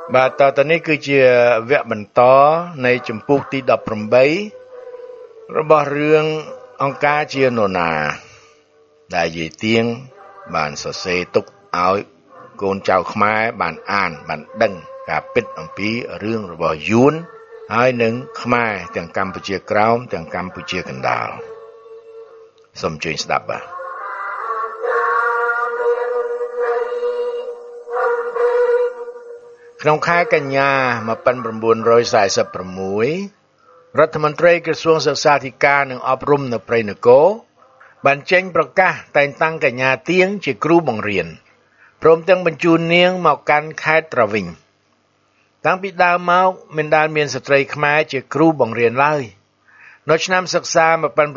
បាទតទៅនេះគឺជាវគ្គបន្តនៃចម្ពោះទី18របស់រឿងអង្គការជានរណាដែលយាយទៀងបានសរសេរទុកឲ្យកូនចៅខ្មែរបានអានបានដឹងការពិតអំពីរឿងរបស់យួនហើយនឹងខ្មែរទាំងកម្ពុជាក្រោមទាំងកម្ពុជាកណ្ដាលសូមជួយស្ដាប់បាទក្នុងខែកញ្ញា1946រដ្ឋមន្ត្រីក្រសួងសិក្សាធិការនិងអប់រំនៅព្រៃនគរបានចេញប្រកាសតែងតាំងកញ្ញាទៀងជាគ្រូបង្រៀនព្រមទាំងបញ្ជូននាងមកកាន់ខេត្តត្រាវិញតាំងពីដើមមកមិនដែលមានស្ត្រីខ្មែរជាគ្រូបង្រៀនឡើយនៅឆ្នាំសិក្សា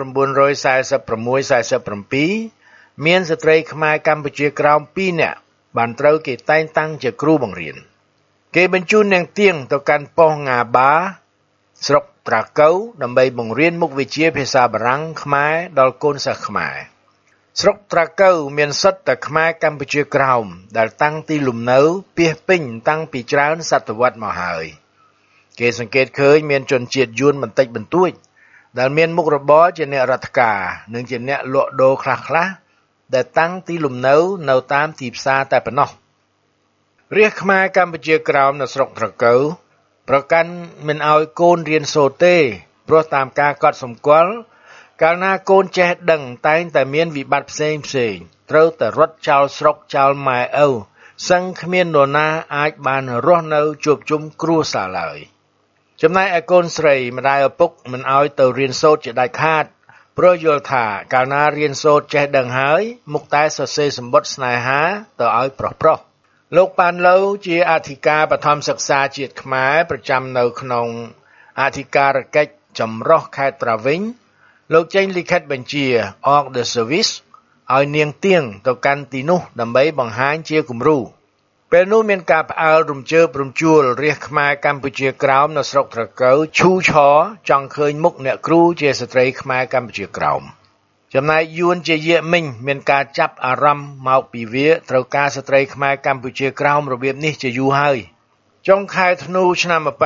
1946-47មានស្ត្រីខ្មែរកម្ពុជាក្រោម2នាក់បានត្រូវគេតែងតាំងជាគ្រូបង្រៀនគេបញ្ជូននាងទៀងទៅកាន់ប៉ុស្តិ៍ងាបាស្រុកត្រាកូវដើម្បីបង្រៀនមុខវិជ្ជាភាសាបារាំងខ្មែរដល់កូនសិស្សខ្មែរស្រុកត្រាកូវមានសិទ្ធិតែខ្មែរកម្ពុជាក្រោមដែលតាំងទីលំនៅពាសពេញតាំងពីច្រើនសតវត្សមកហើយគេសង្កេតឃើញមានជនជាតិយួនបន្តិចបន្តួចដែលមានមុខរបរជាអ្នករដ្ឋការនិងជាអ្នកលក់ដូរខ្លះៗដែលតាំងទីលំនៅនៅតាមទីផ្សារតែប៉ុណ្ណោះរាជខ្មែរកម្ពុជាក្រោមនៅស្រុកត្រាកូវប្រកាន់មិនឲ្យកូនរៀនសូត្រទេព្រោះតាមការកត់សម្គាល់កាលណាកូនចេះដឹងតែងតែមានវិបត្តិផ្សេងត្រូវតែរត់ចោលស្រុកចោលម៉ែឪសឹងគ្មាននរណាអាចបានរស់នៅជួបជុំគ្រួសារឡើយចំណែកឯកូនស្រីម្ដាយឪពុកមិនឲ្យទៅរៀនសូត្រជាដាច់ខាតព្រោះយល់ថាកាលណារៀនសូត្រចេះដឹងហើយមុខតែសរសេរសម្បត្តិស្នេហាទៅឲ្យប្រុសលោកប៉ាន់ឡូវជាអធិការបឋមសិក្សាជាតិខ្មែរប្រចាំនៅក្នុងអធិការកិច្ចចម្រុះខេត្តត្រាវិញលោកចេញលិខិតបញ្ជា Order the Service ឲ្យនាងទៀងទៅកាន់ទីនោះដើម្បីបង្ហាញជាគំរូពេលនោះមានការផ្អើលរំជើបរំជួលរាជខ្មែរកម្ពុជាក្រោមនៅស្រុកត្រាកូវឈូឆរចង់ឃើញមុខអ្នកគ្រូជាស្ត្រីខ្មែរកម្ពុជាក្រោមចំណែកយួនជាយាមិញមានការចាប់អារម្មណ៍មកពីវាត្រូវការស្ត្រីខ្មែរកម្ពុជាក្រោមរបៀបនេះជាយូរហើយចុងខែធ្នូឆ្នាំ1946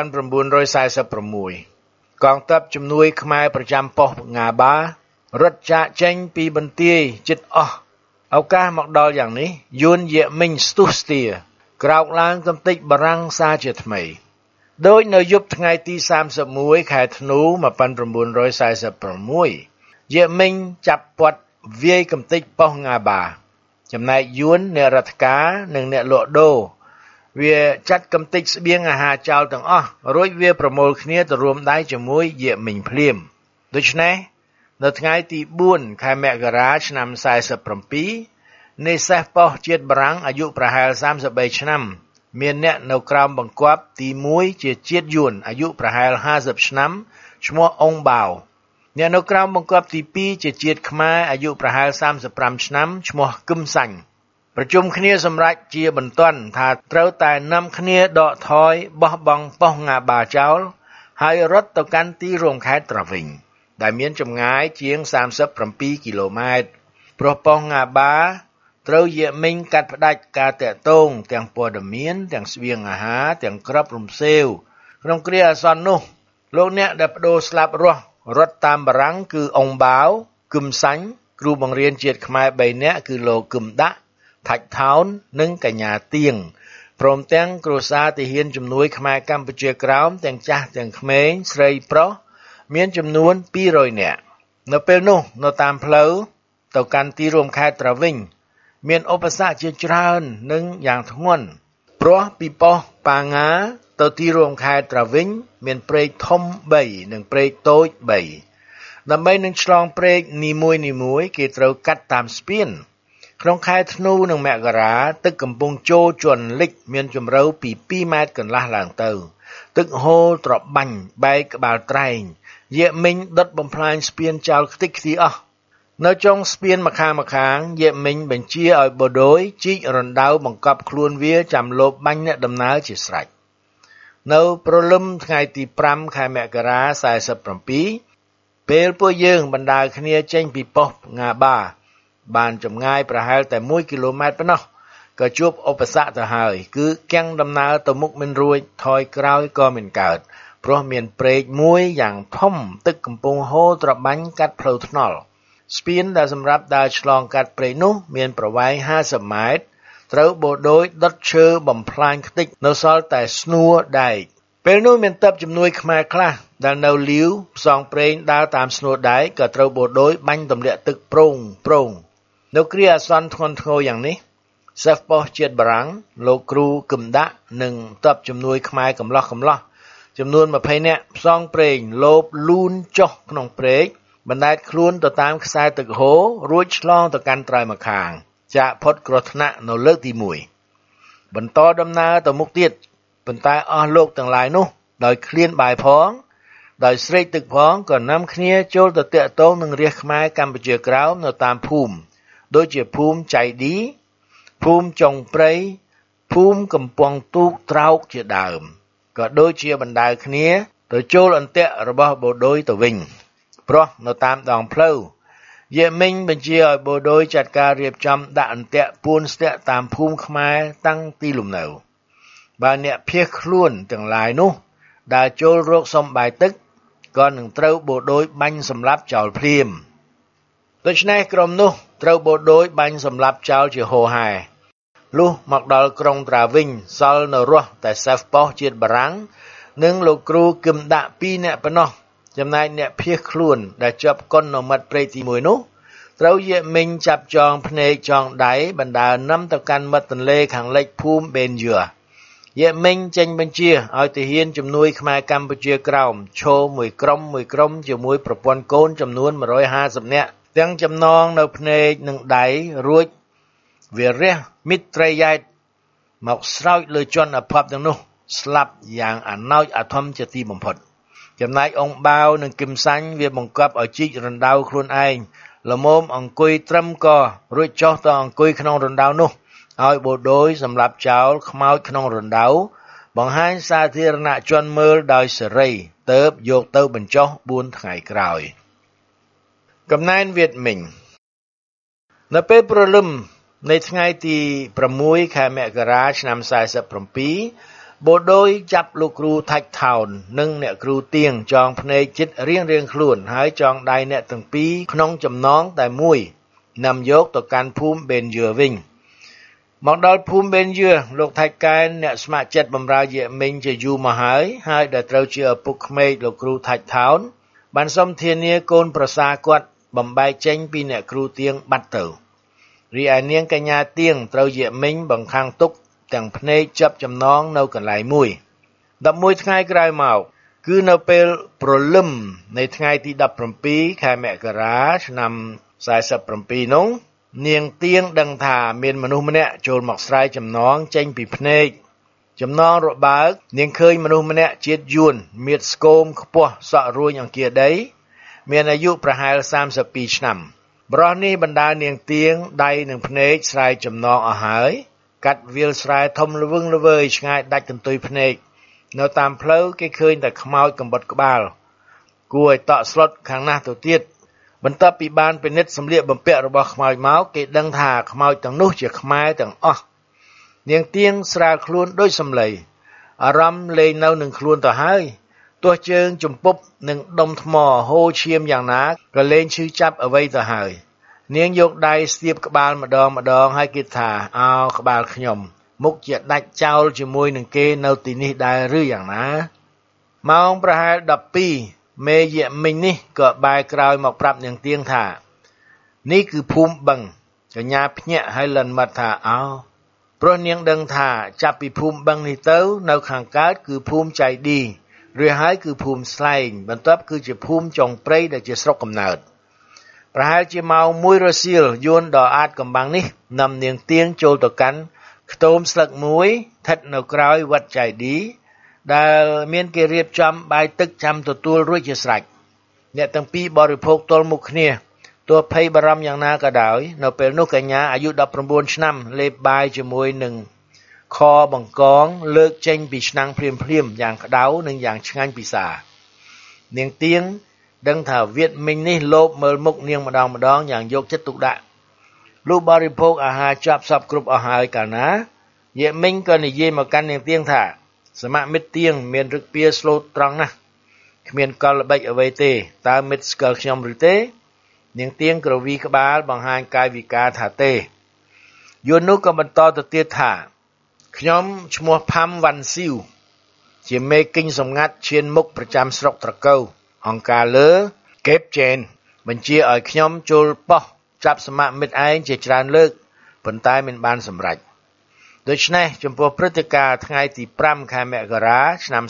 កងទ័ពជំនួយខ្មែរប្រចាំប៉ុស្តិ៍ងាបារត់ចាកចេញពីបន្ទាយជិតអស់ឱកាសមកដល់យ៉ាងនេះយួនយាមិញស្ទុះស្ទាក្រោកឡើងកំទេចបារាំងសារជាថ្មីដោយនៅយប់ថ្ងៃទី31ខែធ្នូ1946យាមិញចាប់ពាត់វាយកំទេចប៉ុស្តិ៍ងាបាចំណែកយួនអ្នករដ្ឋការនិងអ្នកលក់ដូរវាចាត់កំទេចស្បៀងអាហារចោលទាំងអស់រួចវាប្រមូលគ្នាទៅរួមដៃជាមួយយាមិញភ្លាមដូច្នេះនៅថ្ងៃទី4ខែមករាឆ្នាំ47នៃសេះប៉ុស្តិ៍ជាតិបារាំងអាយុប្រហែល33ឆ្នាំមានអ្នកនៅក្រោមបង្គាប់ទី1ជាជាតិយួនអាយុប្រហែល50ឆ្នាំឈ្មោះអ៊ុងបាវអ្នកនៅក្រោមបង្គាប់ទី2ជាជាតិខ្មែរអាយុប្រហែល35ឆ្នាំឈ្មោះគឹមសាញ់ប្រជុំគ្នាសម្រេចជាបន្ទាន់ថាត្រូវតែនាំគ្នាដកថយបោះបង់ប៉ុស្តិ៍ងាបាចោលហើយរត់ទៅកាន់ទីរួមខេត្តត្រាវិញដែលមានចម្ងាយជាង37គីឡូម៉ែត្រព្រោះប៉ុស្តិ៍ងាបាត្រូវយាមិញកាត់ផ្ដាច់ការតាក់ទងទាំងព័ត៌មានទាំងស្បៀងអាហារទាំងក្របរំសេវក្នុងគ្រាអាសន្ននោះលោកអ្នកដែលបដូរស្លាប់រស់រត់តាមបារាំងគឺអ៊ុងបាវគឹមសាញ់គ្រូបង្រៀនជាតិខ្មែរ3នាក់គឺលោកគឹមដាក់ថាច់ថោននិងកញ្ញាទៀងព្រមទាំងគ្រួសារទាហានជំនួយខ្មែរកម្ពុជាក្រោមទាំងចាស់ទាំងក្មេងស្រីប្រុសមានចំនួន200នាក់នៅពេលនោះនៅតាមផ្លូវទៅកាន់ទីរួមខេត្តត្រាវិញមានឧបសគ្គជាច្រើននិងយ៉ាងធ្ងន់ព្រោះពីប៉ុស្តិ៍ប៉ាងាទៅទីរួមខេត្តត្រាវិញមានព្រែកធំ3និងព្រែកតូច3ដើម្បីនឹងឆ្លងព្រែកនីមួយៗគេត្រូវកាត់តាមស្ពានក្នុងខែធ្នូនិងមករាទឹកកំពុងចូលជន់លិចមានជម្រៅពី2ម៉ែត្រកន្លះឡើងទៅទឹកហូរត្របាញ់បែកក្បាលត្រែងយាមិញដុតបំផ្លាញស្ពានចោលខ្ទេចខ្ទីអស់នៅចុងស្ពានម្ខាងយាមិញបញ្ជាឲ្យបដូយជីករណ្ដៅបង្កប់ខ្លួនវាចាំលបបាញ់អ្នកដំណើរជាស្រេចនៅព្រលឹមថ្ងៃទី5ខែមករា47ពេលពួកយើងបណ្ដើរគ្នាចេញពីប៉ុស្តិ៍ងាបាបានចម្ងាយប្រហែលតែ1គីឡូម៉ែត្រប៉ុណ្ណោះក៏ជួបឧបសគ្គទៅហើយគឺកាំងដំណើរទៅមុខមិនរួចថយក្រោយក៏មិនកើតព្រោះមានព្រែកមួយយ៉ាងធំទឹកកំពុងហូរត្របាញ់កាត់ផ្លូវថ្នល់ស្ពានដែលសម្រាប់ដើរឆ្លងកាត់ព្រែកនោះមានប្រវែង50ម៉ែត្រត្រូវបូដូចដុតឈើបំផ្លាញខ្ទេចនៅសល់តែស្នួរដែកពេលនោះមានទ័ពជំនួយខ្មែរខ្លះដែលនៅលាវផ្សងព្រេងដើរតាមស្នួរដែកក៏ត្រូវបូដូចបាញ់ទម្លាក់ទឹកប្រងនៅគ្រាអាសន្នធ្ងន់ធ្ងរយ៉ាងនេះសិស្សប៉ុស្តិ៍ជាតិបារាំងលោកគ្រូគឹមដាក់និងទ័ពជំនួយខ្មែរកំឡោះចំនួន20នាក់ផ្សងព្រេងលោបលូនចុះក្នុងព្រែកបណ្ដែតខ្លួនទៅតាមខ្សែទឹកហូររួចឆ្លងទៅកាន់ត្រើយម្ខាងចាក់ផុតគ្រោះថ្នាក់នៅលើកទី1បន្តដំណើរទៅមុខទៀតប៉ុន្តែអស់លោកទាំងឡាយនោះដោយឃ្លានបាយផងដោយស្រេកទឹកផងក៏នាំគ្នាចូលទៅតាក់ទងនឹងរាជខ្មែរកម្ពុជាក្រោមនៅតាមភូមិដូចជាភូមិចៃឌីភូមិចុងព្រៃភូមិកំពង់ទូកត្រោកជាដើមក៏ដូចជាបណ្ដាលគ្នាទៅចូលអន្ទាក់របស់បូដូចទៅវិញព្រោះនៅតាមដងផ្លូវយេមិញបញ្ជាឲ្យបូដូចចាត់ការរៀបចំដាក់អន្ទាក់ពួនស្ទាក់តាមភូមិខ្មែរតាំងទីលំនៅបើអ្នកភៀសខ្លួនទាំងឡាយនោះដែលចូលរកសំបាយទឹកក៏នឹងត្រូវបូដូចបាញ់សម្លាប់ចោលភ្លាមដូច្នេះក្រុមនោះត្រូវបូដូចបាញ់សម្លាប់ចោលជាហូរហែលុះមកដល់ក្រុងត្រាវិញសល់នៅរស់តែសិស្សប៉ុស្តិ៍ជាតិបារាំងនិងលោកគ្រូគឹមដាក់2នាក់ប៉ុណ្ណោះចំណែកអ្នកភៀសខ្លួនដែលជាប់កុននៅមាត់ព្រែកទី1នោះត្រូវយេមិញចាប់ចងភ្នែកចងដៃបណ្ដាលនាំទៅកាន់មាត់ទន្លេខាងលិចភូមិបេនយឺយេមិញចេញបញ្ជាឲ្យទាហានជំនួយខ្មែរកម្ពុជាក្រោមឈរមួយក្រុមជាមួយប្រពន្ធកូនចំនួន150នាក់ទាំងចំណងនៅភ្នែកនិងដៃរួចវារះមិត្តយែតមកស្រោចលើជនអភ័ព្វទាំងនោះស្លាប់យ៉ាងអណោចអាធំជាទីបំផុតចំណែកអង្គបាវនិងគឹមសាញ់វាបង្កប់ឲ្យជីករណ្ដៅខ្លួនឯងល្មមអង្គុយត្រឹមករួចចុះទៅអង្គុយក្នុងរណ្ដៅនោះឲ្យបូដូចសម្រាប់ចោលខ្មោចក្នុងរណ្ដៅបង្ហាញសាធារណជនមើលដោយសេរីទើបយកទៅបញ្ចុះ4ថ្ងៃក្រោយកំណែនវៀតមិញនៅពេលព្រលឹមនៃថ្ងៃទី6ខែមករាឆ្នាំ47បូដូចចាប់លោកគ្រូថាច់ថោននិងអ្នកគ្រូទៀងចងភ្នែកជិតរៀងខ្លួនហើយចងដៃអ្នកទាំងពីរក្នុងចំណងតែមួយនាំយកទៅកាន់ភូមិបេនយឺវិញមកដល់ភូមិបេនយឺលោកថៃកែនអ្នកស្ម័គ្រចិត្តបម្រើយេមិញជាយូរមកហើយដែលត្រូវជាឪពុកក្មេកលោកគ្រូថាច់ថោនបានសុំធានាកូនប្រសាគាត់បំបែកចេញពីអ្នកគ្រូទៀងបាត់ទៅរីឯនាងកញ្ញាទៀងត្រូវយេមិញបង្ខាំងទុកទាំងភ្នែកចាប់ចំណងនៅកន្លែងមួយ11ថ្ងៃក្រោយមកគឺនៅពេលព្រលឹមនៃថ្ងៃទី17ខែមករាឆ្នាំ47នោះនាងទៀងដឹងថាមានមនុស្សម្នាក់ចូលមកស្រែចំណងចេញពីភ្នែកចំណងរបើកនាងឃើញមនុស្សម្នាក់ជាតិយួនមៀតស្គមខ្ពស់សក់រួញអង្គាដីមានអាយុប្រហែល32ឆ្នាំបរិះនេះបណ្ដានាងទៀងដៃនឹងភ្នែកស្រែចំណងអស់ហើយកាត់វាលស្រែធំល្វឹងល្វើយឆ្ងាយដាច់កន្ទុយភ្នែកនៅតាមផ្លូវគេឃើញតែខ្មោចកំបុតក្បាលគួរឲ្យតក់ស្លុតខាងណាស់ទៅទៀតបន្ទាប់ពីបានពិនិត្យសម្លៀកបំពាក់របស់ខ្មោចមកគេដឹងថាខ្មោចទាំងនោះជាខ្មែរទាំងអស់នាងទៀងស្រាលខ្លួនដូចសម្លៃអារម្មណ៍លែងនៅនឹងខ្លួនទៅហើយទោះជើងជំពប់នឹងដុំថ្មហូរឈាមយ៉ាងណាក៏លែងឈឺចាប់អ្វីទៅហើយនាងយកដៃស្ទាបក្បាលម្ដងហើយគិតថាអោក្បាលខ្ញុំមុខជាដាច់ចោលជាមួយនឹងគេនៅទីនេះដែរឬយ៉ាងណាម៉ោងប្រហែល12មេយេមិញនេះក៏បែរក្រោយមកប្រាប់នាងទៀងថានេះគឺភូមិបឹងកញ្ញាភ្ញាក់ឲ្យលិនមាត់ថាអោព្រោះនាងដឹងថាចាប់ពីភូមិបឹងនេះទៅនៅខាងកើតគឺភូមិចៃឌីឬហើយគឺភូមិស្លែងបន្ទាប់គឺជាភូមិចុងព្រៃដែលជាស្រុកកំណើតប្រហែលជាម៉ោង1រសៀលយួនដ៏អាចកំបាំងនេះនាំនាងទៀងចូលទៅកាន់ខ្ទមស្លឹកមួយស្ថិតនៅក្រោយវត្តចៃឌីដែលមានគេរៀបចំបាយទឹកចាំទទួលរួចជាស្រេចអ្នកទាំងពីរបរិភោគទល់មុខគ្នាទោះភ័យបារម្ភយ៉ាងណាក៏ដោយនៅពេលនោះកញ្ញាអាយុ19ឆ្នាំលេបបាយជាមួយនឹងខបង្កងលើកចេញពីឆ្នាំងភ្លាមយ៉ាងក្តៅនិងយ៉ាងឆ្ងាញ់ពិសានាងទៀងដឹងថាវៀតមិញនេះលោបមើលមុខនាងម្ដងយ៉ាងយកចិត្តទុកដាក់លុះបរិភោគអាហារចប់សពគ្រប់អស់ហើយកាលណាយេមិញក៏និយាយមកកាន់នាងទៀងថាសមមិត្តទៀងមានឫកពាស្លូតត្រង់ណាស់គ្មានកលល្បិចអ្វីទេតើមិត្តស្គាល់ខ្ញុំឬទេនាងទៀងក្រវីក្បាលបង្ហាញកាយវិការថាទេយួននោះក៏បន្តទៅទៀតថាខ្ញុំឈ្មោះផាំវ៉ាន់ស៊ីវជាមេគិញសម្ងាត់ឈានមុខប្រចាំស្រុកត្រកូវអង្គការលើកេបជេនបញ្ជាឲ្យខ្ញុំចូលប៉ោះចាប់សមមិត្តឯងជាច្រើនលើកប៉ុន្តែមិនបានសម្រេចដូច្នេះចំពោះព្រឹត្តិការណ៍ថ្ងៃទី5ខែមករាឆ្នាំ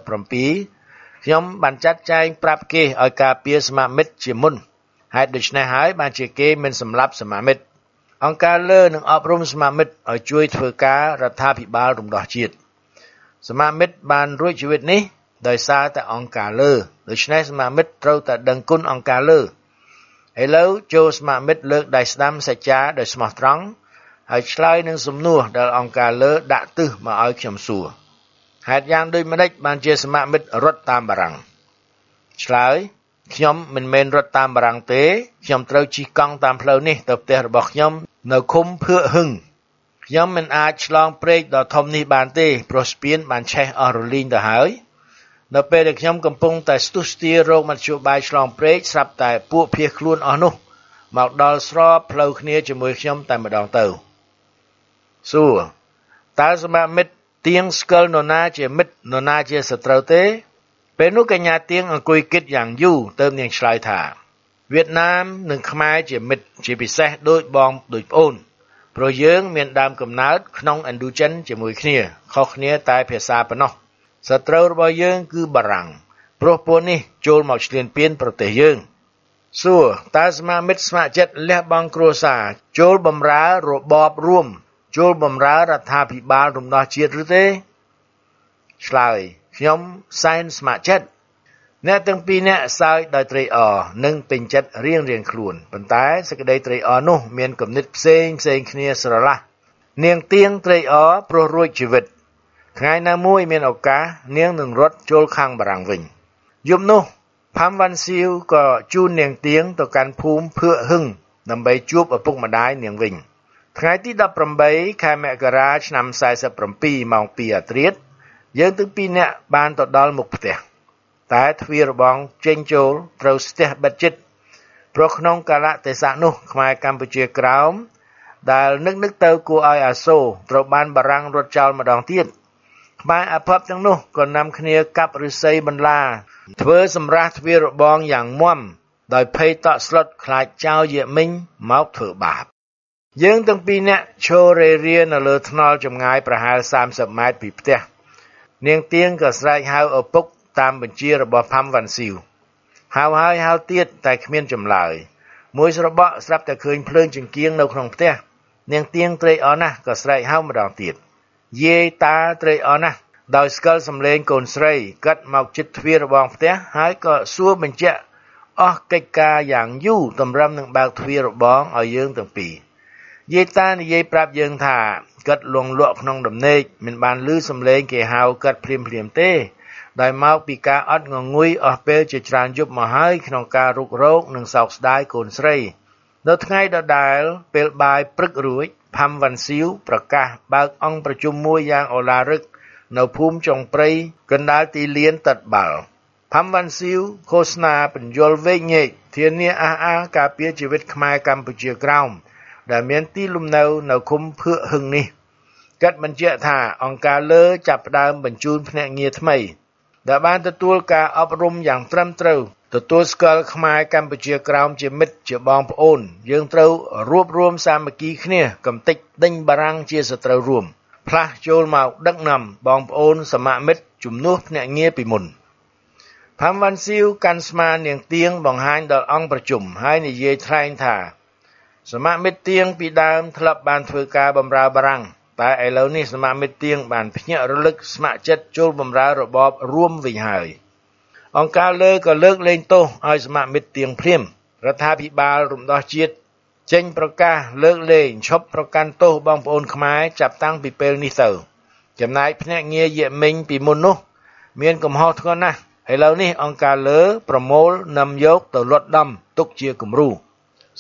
47ខ្ញុំបានចាត់ចែងប្រាប់គេឲ្យការពារសមមិត្តជាមុនហេតុដូច្នេះហើយបានជាគេមិនសម្លាប់សមមិត្តអង្គការលើនឹងអប់រំសមមិត្តឲ្យជួយធ្វើការរដ្ឋាភិបាលរំដោះជាតិសមមិត្តបានរួចជីវិតនេះដោយសារតែអង្គការលើដូច្នេះសមមិត្តត្រូវតែដឹងគុណអង្គការលើឥឡូវចូលសមមិត្តលើកដៃស្ដាំសច្ចាដោយស្មោះត្រង់ហើយឆ្លើយនឹងសំណួរដែលអង្គការលើដាក់ទិសមកឲ្យខ្ញុំសួរហេតុយ៉ាងដូចម្ដេចបានជាសមមិត្តរត់តាមបារាំងឆ្លើយខ្ញុំមិនមែនរត់តាមបារាំងទេខ្ញុំត្រូវជិះកង់តាមផ្លូវនេះទៅផ្ទះរបស់ខ្ញុំនៅឃុំភឿហឹងខ្ញុំមិនអាចឆ្លងព្រែកដ៏ធំនេះបានទេព្រោះស្ពានបានឆេះអស់រលីងទៅហើយនៅពេលដែលខ្ញុំកំពុងតែស្ទុះស្ទារោគមធ្យោបាយឆ្លងព្រែកស្រាប់តែពួកភៀសខ្លួនអស់នោះមកដល់ស្របផ្លូវគ្នាជាមួយខ្ញុំតែម្ដងទៅសួរតើសមមិត្តទៀងស្គាល់នរណាជាមិត្តនរណាជាសត្រូវទេពេលនោះកញ្ញាទៀងអង្គុយគិតយ៉ាងយូរទើបនាងឆ្លើយថាវៀតណាមនិងខ្មែរជាមិត្តជាពិសេសដូចបងដូចប្អូនព្រោះយើងមានដើមកំណើតក្នុងឥណ្ឌូចិនជាមួយគ្នាខុសគ្នាតែភាសាប៉ុណ្ណោះសត្រូវរបស់យើងគឺបារាំងព្រោះពួកនេះចូលមកឈ្លានពានប្រទេសយើងសួរតើសមមិត្តស្ម័គ្រចិត្តលះបង់គ្រួសារចូលបម្រើរបបរួមចូលបម្រើរដ្ឋាភិបាលរំដោះជាតិឬទេឆ្លើយខ្ញុំសែនស្ម័គ្រចិត្តអ្នកទាំងពីរនាក់សើចដោយត្រេកអរនិងពេញចិត្តរៀងខ្លួនប៉ុន្តែសេចក្តីត្រេកអរនោះមានគំនិតផ្សេងគ្នាស្រឡះនាងទៀងត្រេកអរព្រោះរួចជីវិតថ្ងៃណាមួយមានឱកាសនាងនឹងរត់ចូលខាងបារាំងវិញយប់នោះផាំវ៉ាន់ស៊ីវក៏ជូននាងទៀងទៅកាន់ភូមិភឿហឹងដើម្បីជួបឪពុកម្ដាយនាងវិញថ្ងៃទី18ខែមករាឆ្នាំ47ម៉ោង2អាធ្រាត្រយើងទាំងពីរនាក់បានទៅដល់មុខផ្ទះតែទ្វាររបងចេញចូលត្រូវស្ទះបិទជិតព្រោះក្នុងកាលៈទេសៈនោះខ្មែរកម្ពុជាក្រោមដែលនឹកទៅគួរឲ្យអាសូរត្រូវបានបារាំងរត់ចោលម្ដងទៀតខ្មែរអភ័ព្វទាំងនោះក៏នាំគ្នាកាប់ឫស្សីបន្លាធ្វើសម្រាប់ទ្វាររបងយ៉ាងមាំដោយភ័យតក់ស្លុតខ្លាចចៅយេមិញមកធ្វើបាបយើងទាំងពីរនាក់ឈររេរានៅលើថ្នល់ចម្ងាយប្រហែល30ម៉ែត្រពីផ្ទះនាងទៀងក៏ស្រែកហៅឪពុកតាមបញ្ជារបស់ផាំវ៉ាន់ស៊ីវហៅហើយហៅទៀតតែគ្មានចម្លើយមួយស្របក់ស្រាប់តែឃើញភ្លើងចង្គៀងនៅក្នុងផ្ទះនាងទៀងត្រេកអរណាស់ក៏ស្រែកហៅម្ដងទៀតយាយតាត្រេកអរណាស់ដោយស្គាល់សំឡេងកូនស្រីកាត់មកជិតទ្វាររបងផ្ទះហើយក៏សួរបញ្ជាក់អស់កិច្ចការយ៉ាងយូរតម្រឹមនឹងបើកទ្វាររបងឲ្យយើងទាំងពីរយាយតានិយាយប្រាប់យើងថាកាត់លងលក់ក្នុងដំណេកមិនបានឮសំឡេងគេហៅកាត់ភ្លាមទេដោយមកពីការអត់ងងុយអស់ពេលជាច្រើនយប់មកហើយក្នុងការរុករោគនិងសោកស្ដាយកូនស្រីនៅថ្ងៃដដែលពេលបាយព្រឹករួចផាំវ៉ាន់ស៊ីវប្រកាសបើកអង្គប្រជុំមួយយ៉ាងឱឡារិកនៅភូមិចុងព្រៃកណ្ដាលទីលានទឹកបាល់ផាំវ៉ាន់ស៊ីវឃោសនាបញ្យលវែកញែកធានាអះអាងការពារជីវិតខ្មែរកម្ពុជាក្រោមដែលមានទីលំនៅនៅឃុំភឿហឹងនេះកាត់បញ្ជាក់ថាអង្គការលើចាប់ផ្ដើមបញ្ជូនភ្នាក់ងារថ្មីដែលបានទទួលការអប់រំយ៉ាងត្រឹមត្រូវទទួលស្គាល់ខ្មែរកម្ពុជាក្រោមជាមិត្តជាបងប្អូនយើងត្រូវរួបរวมសាមគ្គីគ្នាកំទេចដេញបារាំងជាសត្រូវរួមផ្លាស់ចូលមកដឹកនាំបងប្អូនសមមិត្តជំនួសភ្នាក់ងារពីមុនផាំវ៉ាន់ស៊ីវកាន់ស្មានាងទៀងបង្ហាញដល់អង្គប្រជុំហើយនិយាយថ្លែងថាសមមិត្តទៀងពីដើមធ្លាប់បានធ្វើការបម្រើបារាំងតែឥឡូវនេះសមមិត្តទៀងបានភ្ញាក់រលឹកស្ម័គ្រចិត្តចូលបម្រើរបបរួមវិញហើយអង្គការលើក៏លើកលែងទោសឲ្យសមមិត្តទៀងភ្លាមរដ្ឋាភិបាលរំដោះជាតិចេញប្រកាសលើកលែងឈប់ប្រកាន់ទោសបងប្អូនខ្មែរចាប់តាំងពីពេលនេះទៅចំណែកភ្នាក់ងារយេមិញពីមុននោះមានកំហុសធ្ងន់ណាស់ឥឡូវនេះអង្គការលើប្រមូលនាំយកទៅលត់ដំទុកជាគំរូ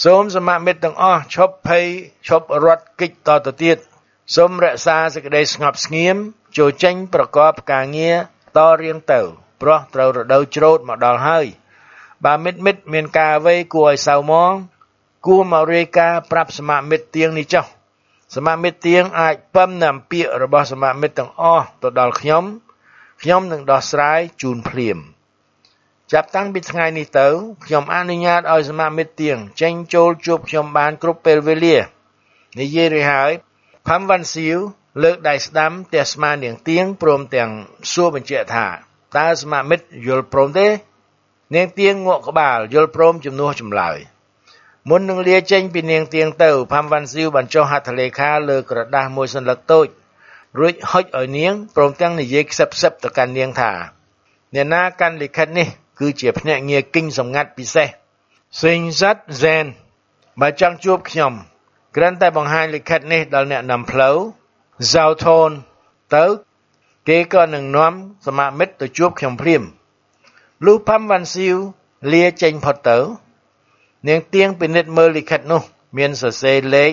សូមសមាមិត្តទាំងអស់ឈប់ភ័យឈប់រត់គេចតទៅទៀតសូមរក្សាសេចក្តីស្ងប់ស្ងៀមចូលចេញប្រកបការងារតរៀងទៅព្រោះត្រូវរដូវច្រូតមកដល់ហើយបើមិត្តមានការអ្វីគួរឲ្យសៅហ្មងគួរមករាយការណ៍ប្រាប់សមាមិត្តទៀងនេះចុះសមាមិត្តទៀងអាចពឹមនៅអំពាករបស់សមាមិត្តទាំងអស់ទៅដល់ខ្ញុំនឹងដោះស្រាយជូនភ្លាមចាប់តាំងពីថ្ងៃនេះទៅខ្ញុំអនុញ្ញាតឲ្យសមាមិត្តទៀងចេញចូលជួបខ្ញុំបានគ្រប់ពេលវេលានិយាយរួចហើយផាំវ៉ាន់ស៊ីវលើកដៃស្ដាំទះស្មានាងទៀងព្រមទាំងសួរបញ្ជាក់ថាតើសមាមិត្តយល់ព្រមទេនាងទៀងងក់ក្បាលយល់ព្រមជំនួសចម្លើយមុននឹងលាចេញពីនាងទៀងទៅផាំវ៉ាន់ស៊ីវបានចុះហត្ថលេខាលើក្រដាសមួយសន្លឹកតូចរួចហុចឲ្យនាងព្រមទាំងនិយាយខ្សឹបទៅកាន់នាងថាអ្នកណាកាន់លិខិតនេះគឺជាភ្នាក់ងារគិញសម្ងាត់ពិសេសសិញសាត់ហ្សែនបើចង់ជួបខ្ញុំគ្រាន់តែបង្ហាញលិខិតនេះដល់អ្នកនាំផ្លូវហ្សាវថូនទៅគេក៏នឹងនាំសមាមិត្តទៅជួបខ្ញុំភ្លាមលុះផាំវ៉ាន់ស៊ីវលាចេញផុតទៅនាងទៀងពិនិត្យមើលលិខិតនោះមានសរសេរលេខ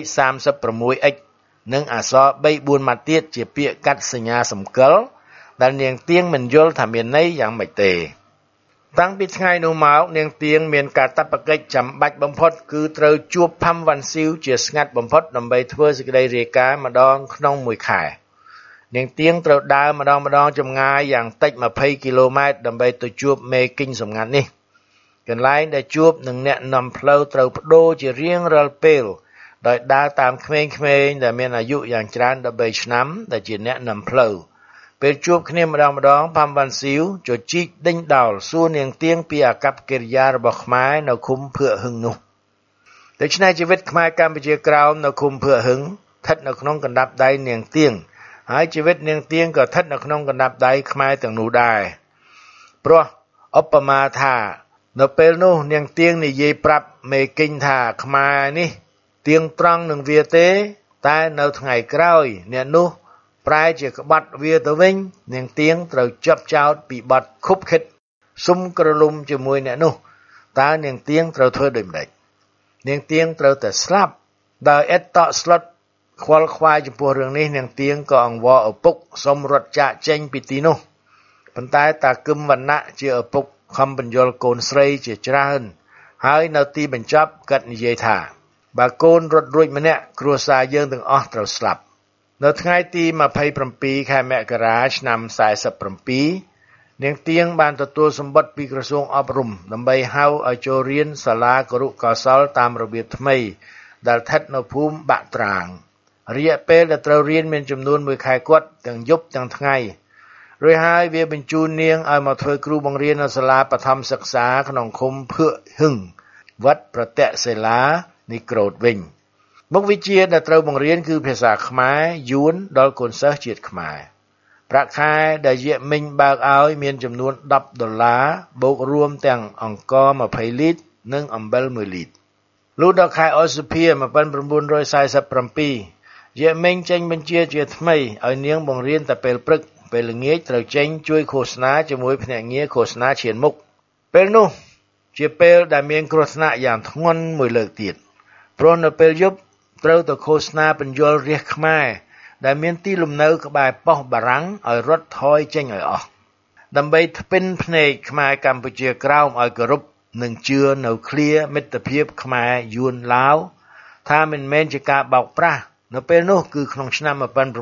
36x និងអក្សរ 3-4 ម៉ាត់ទៀតជាពាក្យកាត់សញ្ញាសម្គាល់ដែលនាងទៀងមិនយល់ថាមានន័យយ៉ាងម៉េចទេតាំងពីថ្ងៃនោះមកនាងទៀងមានកាតព្វកិច្ចចាំបាច់បំផុតគឺត្រូវជួបផាំវ៉ាន់ស៊ីវជាស្ងាត់បំផុតដើម្បីធ្វើសេចក្តីរាយការណ៍ម្ដងក្នុងមួយខែនាងទៀងត្រូវដើរម្ដងចម្ងាយយ៉ាងតិច20គីឡូម៉ែត្រដើម្បីទៅជួបមេគិញសម្ងាត់នេះកន្លែងដែលជួបនឹងអ្នកនាំផ្លូវត្រូវបដូរជារៀងរាល់ពេលដោយដើរតាមក្មេងៗដែលមានអាយុយ៉ាងច្រើន13ឆ្នាំដែលជាអ្នកនាំផ្លូវពេលជួបគ្នាម្ដងផាំវ៉ាន់ស៊ីវជជីកដេញដោលសួរនាងទៀងពីអាកប្បកិរិយារបស់ខ្មែរនៅឃុំភឿហឹងនោះដូច្នេះជីវិតខ្មែរកម្ពុជាក្រោមនៅឃុំភឿហឹងស្ថិតនៅក្នុងកណ្ដាប់ដៃនាងទៀងហើយជីវិតនាងទៀងក៏ស្ថិតនៅក្នុងកណ្ដាប់ដៃខ្មែរទាំងនោះដែរព្រោះឧបមាថានៅពេលនោះនាងទៀងនិយាយប្រាប់មេគិញថាខ្មែរនេះទៀងត្រង់នឹងវាទេតែនៅថ្ងៃក្រោយអ្នកនោះប្រែជាក្បត់វាទៅវិញនាងទៀងត្រូវជាប់ចោទពីបទខុបខិតសុំក្រលុំជាមួយអ្នកនោះតើនាងទៀងត្រូវធ្វើដូចម្តេចនាងទៀងត្រូវតែស្លាប់ដោយឥតតក់ស្លុតខ្វល់ខ្វាយចំពោះរឿងនេះនាងទៀងក៏អង្វរឪពុកសុំរត់ចាកចេញពីទីនោះប៉ុន្តែតាគឹមវណ្ណៈជាឪពុកខំបញ្យល់កូនស្រីជាច្រើនហើយនៅទីបញ្ចប់គាត់និយាយថាបើកូនរត់រួចម្នាក់គ្រួសារយើងទាំងអស់ត្រូវស្លាប់នៅថ្ងៃទី27ខែមករាឆ្នាំ47នាងទៀងបានទទួលសម្បត្តិពីក្រសួងអប់រំដើម្បីហៅឲ្យចូលរៀនសាលាគរុកោសល្យតាមរបៀបថ្មីដែលស្ថិតនៅភូមិបាក់ត្រាងរយៈពេលដែលត្រូវរៀនមានចំនួន1ខែគត់ទាំងយប់ទាំងថ្ងៃរួចហើយវាបញ្ជូននាងឲ្យមកធ្វើគ្រូបង្រៀននៅសាលាបឋមសិក្សាក្នុងឃុំភឿហឹងវត្តប្រតិសិលានេះក្រូតវិញមុខវិជ្ជាដែលត្រូវបង្រៀនគឺភាសាខ្មែរយួនដល់កូនសិស្សជាតិខ្មែរប្រាក់ខែដែលយាកមិញបើកឲ្យមានចំនួន$10បូករួមទាំងអង្ករ20លីត្រនិងអំបិល1លីត្រលុះដល់ខែឧសភា1947យាកមិញចេញបញ្ជាជាថ្មីឲ្យនាងបង្រៀនតែពេលព្រឹកពេលល្ងាចត្រូវចេញជួយឃោសនាជាមួយភ្នាក់ងារឃោសនាឈានមុខពេលនោះជាពេលដែលមានគ្រោះថ្នាក់យ៉ាងធ្ងន់មួយលើកទៀតព្រោះនៅពេលយប់ត្រូវទៅឃោសនាបញ្យលរាជខ្មែរដែលមានទីលំនៅក្បែរប៉ុស្តិ៍បារាំងឲ្យរត់ថយចេញឲ្យអស់ដើម្បីថ្ពិនភ្នែកខ្មែរកម្ពុជាក្រោមឲ្យគោរពនិងជឿនៅឃ្លាមិត្តភាពខ្មែរយួនឡាវថាមិនមែនជាការបោកប្រាស់នៅពេលនោះគឺក្នុងឆ្នាំ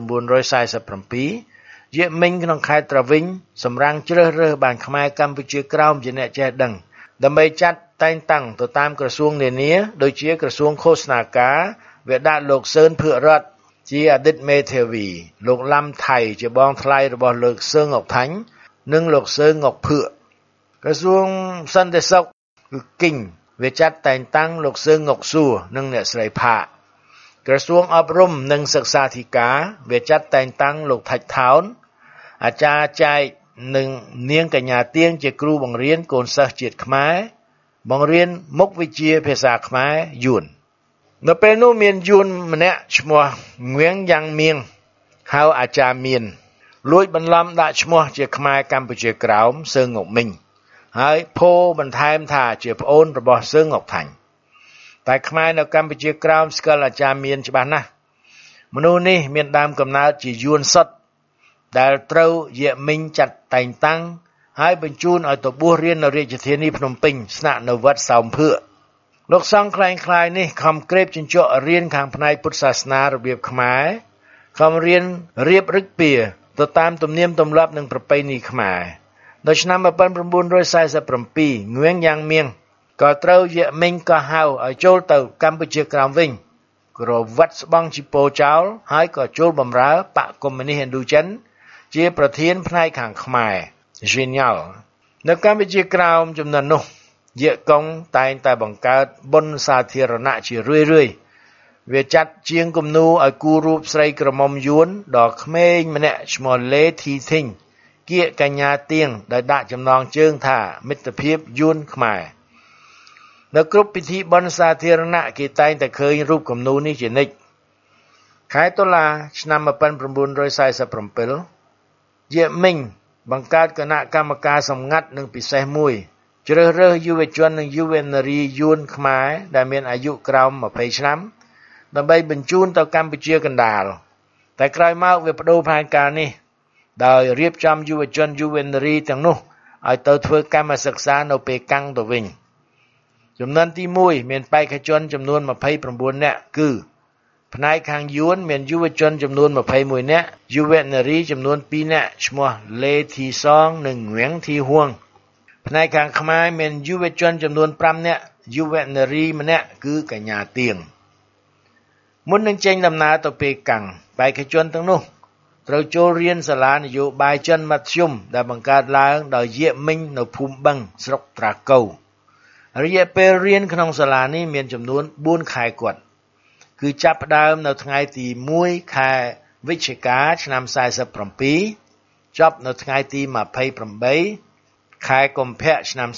1947យាកមិញក្នុងខេត្តត្រវិញសម្រាំងជ្រើសរើសបានខ្មែរកម្ពុជាក្រោមជាអ្នកចេះដឹងដើម្បីចាត់តែងតាំងទៅតាមក្រសួងនានាដូចជាក្រសួងឃោសនាការវាដាក់លោកសឿនភឿរតជាអតីតមេធាវីលោកឡាំថៃជាបងថ្លៃរបស់លោកសឿងអុកថាញ់និងលោកសឿងអុកភឿក្រសួងសន្តិសុខគឺគិញវាចាត់តែងតាំងលោកសឿងអុកសួរនិងអ្នកស្រីផាកក្រសួងអប់រំនិងសិក្សាធិការវាចាត់តែងតាំងលោកថាច់ថោនអាចារ្យចែកនិងនាងកញ្ញាទៀងជាគ្រូបង្រៀនកូនសិស្សជាតិខ្មែរបង្រៀនមុខវិជ្ជាភាសាខ្មែរយួននៅពេលនោះមានយួនម្នាក់ឈ្មោះងៀងយ៉ាងមៀងហៅអាចារ្យមានលួចបន្លំដាក់ឈ្មោះជាខ្មែរកម្ពុជាក្រោមសឿងអុកមីងហើយពោបន្ថែមថាជាប្អូនរបស់សឿងអុកថាញ់តែខ្មែរនៅកម្ពុជាក្រោមស្គាល់អាចារ្យមានច្បាស់ណាស់មនុស្សនេះមានដើមកំណើតជាយួនសុទ្ធដែលត្រូវយៈមីងចាត់តែងតាំងហើយបញ្ជូនឲ្យទៅបួសរៀននៅរាជធានីភ្នំពេញស្នាក់នៅវត្តសោមភឿលោកសង្ឃខ្លែងនេះខំក្រេបជញ្ជក់រៀនខាងផ្នែកពុទ្ធសាសនារបៀបខ្មែរខំរៀនរៀបរឹកពីទៅតាមទំនៀមទម្លាប់និងប្រពៃណីខ្មែរនៅឆ្នាំ1947ងឿងយ៉ាងមៀងក៏ត្រូវយៈមីងក៏ហៅឲ្យចូលទៅកម្ពុជាក្រោមវិញក្រវត្តស្បង់ជីពោចោលហើយក៏ចូលបម្រើបកកុម្មុយនីសឥណ្ឌូចិនជាប្រធានផ្នែកខាងខ្មែរ Genial នៅកម្ពុជាក្រោមចំនួននោះយៈកុងតែងតែបង្កើតបុណ្យសាធារណៈជារឿយៗវាចាត់ជាងគំនូរឲ្យគូរូបស្រីក្រមុំយួនដ៏ក្មេងម្នាក់ឈ្មោះលេធីធីងគៀកកញ្ញាទៀងដែលដាក់ចំណងជើងថាមិត្តភាពយួនខ្មែរនៅគ្រប់ពិធីបុណ្យសាធារណៈគេតែងតែឃើញរូបគំនូរនេះជានិច្ចខែតុលាឆ្នាំ1947យៈមីងបង្កើតគណៈកម្មការសម្ងាត់និងពិសេសមួយជ្រើសរើសយុវជននិងយុវនារីយួនខ្មែរដែលមានអាយុក្រោម20ឆ្នាំដើម្បីបញ្ជូនទៅកម្ពុជាកណ្ដាលតែក្រោយមកវាបដូរផែនការនេះដោយរៀបចំយុវជនយុវនារីទាំងនោះឲ្យទៅធ្វើកម្មសិក្សានៅប៉េកាំងទៅវិញចំនួនទី1មានបេក្ខជនចំនួន29នាក់គឺផ្នែកខាងយួនមានយុវជនចំនួន21នាក់យុវនារីចំនួន2នាក់ឈ្មោះលេធីសងនិងងៀងធីហួងផ្នែកខាងខ្មែរមានយុវជនចំនួន5នាក់យុវនារីម្នាក់គឺកញ្ញាទៀងមុននឹងចេញដំណើរទៅប៉េកាំងបេក្ខជនទាំងនោះត្រូវចូលរៀនសាលានយោបាយចិនមធ្យមដែលបង្កើតឡើងដោយយៈមីងនៅភូមិបឹងស្រុកត្រាកូវរយៈពេលរៀនក្នុងសាលានេះមានចំនួន4ខែគាត់គឺចាប់ផ្ដើមនៅថ្ងៃទី1ខែវិច្ឆិកាឆ្នាំ47ចប់នៅថ្ងៃទី28ខែកុម្ភៈឆ្នាំ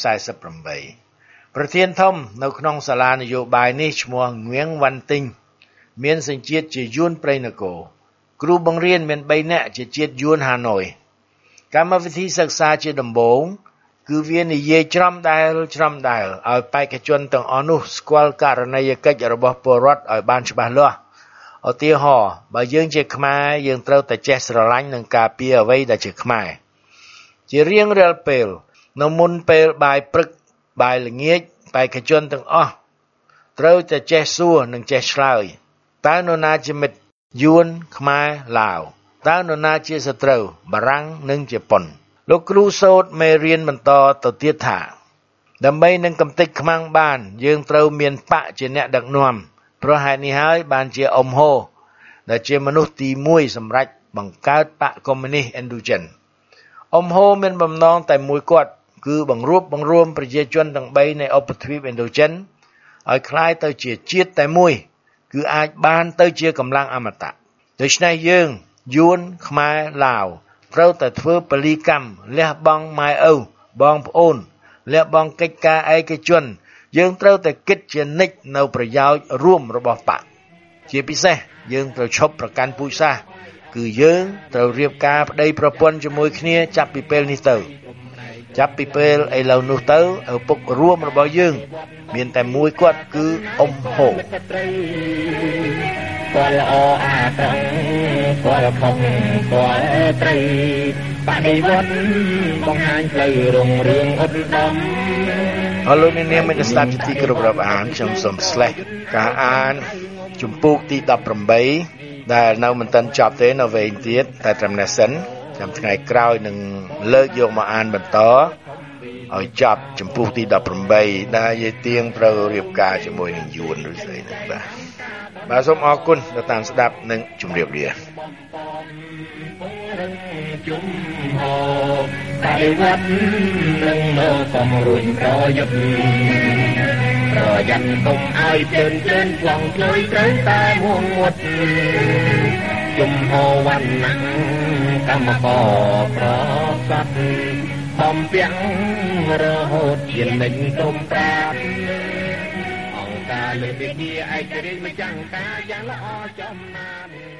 48ប្រធានធំនៅក្នុងសាលានយោបាយនេះឈ្មោះងៀងវ៉ាន់ទីងមានសញ្ជាតិជាយួនព្រៃនគរគ្រូបង្រៀនមាន3នាក់ជាជាតិយួនហាណូយកម្មវិធីសិក្សាជាដំបូងគឺវានិយាយច្រំដែលឲ្យបេក្ខជនទាំងអស់នោះស្គាល់ករណីយកិច្ចរបស់ពលរដ្ឋឲ្យបានច្បាស់លាស់ឧទាហរណ៍បើយើងជាខ្មែរយើងត្រូវតែចេះស្រឡាញ់និងការពារអ្វីដែលជាខ្មែរជារៀងរាល់ពេលនៅមុនពេលបាយព្រឹកបាយល្ងាចបេក្ខជនទាំងអស់ត្រូវតែចេះសួរនិងចេះឆ្លើយតើនរណាជាមិត្តយួនខ្មែរឡាវតើនរណាជាសត្រូវបារាំងនិងជប៉ុនលោកគ្រូសូត្រមេរៀនបន្តទៅទៀតថាដើម្បីនឹងកំទេចខ្មាំងបានយើងត្រូវមានបកជាអ្នកដឹកនាំព្រោះហេតុនេះហើយបានជាអ៊ំហូដែលជាមនុស្សទី1សម្រាប់បង្កើតបកកុម្មុយនីសឥណ្ឌូចិនអ៊ំហូមានបំណងតែមួយគាត់គឺបង្រួបបង្រួមប្រជាជនទាំង3នៃឧបទ្វីបឥណ្ឌូចិនឲ្យคล้ายទៅជាជាតិតែមួយគឺអាចបានទៅជាកម្លាំងអមតៈដូច្នេះយើងយួនខ្មែរឡាវត្រូវតែធ្វើពលីកម្មលះបង់ម៉ែឪបងប្អូនលះបង់កិច្ចការឯកជនយើងត្រូវតែគិតជានិច្ចនៅប្រយោជន៍រួមរបស់បកជាពិសេសយើងត្រូវឈប់ប្រកាន់ពូជសាសន៍គឺយើងត្រូវរៀបការប្តីប្រពន្ធជាមួយគ្នាចាប់ពីពេលនេះទៅចាប់ពីពេលឥឡូវនោះទៅឪពុករួមរបស់យើងមានតែមួយគាត់គឺអ៊ំហូគាត់ល្អអាត្រង់គាត់ខំគាត់ត្រីបដិវត្តបង្ហាញផ្លូវរុងរឿងឧត្តមអរលោកអ្នកនាងមានស្ដាប់ជាទីគោរពរាប់អានខ្ញុំសូមស្លេះការអានជំពូកទី18ដែលនៅមិនទាន់ចប់ទេនៅវែងទៀតតែត្រឹមនេះសិនចាំថ្ងៃក្រោយនឹងលើកយកមកអានបន្តឲ្យចប់ជំពូកទី18ដែលយាយទៀងត្រូវរៀបការជាមួយនឹងយួនឬស្អីហ្នឹងបាទសូមអរគុណដែលតាមស្ដាប់និងជម្រាបលាជុំហោតែវត្តនឹងនៅកំរួញប្រយុទ្ធប្រយ័ត្នទុំឲ្យជើនឆ្លងជួយត្រូវតែមួងមុតជុំហោវណ្ណៈកម្មករប្រស័ព្ទបំពាំងរហូតជានិញទុំប្រាតអង្គការលើវិជាឯករាជ្យម្ចាំងការយ៉ាងល្អចំណាន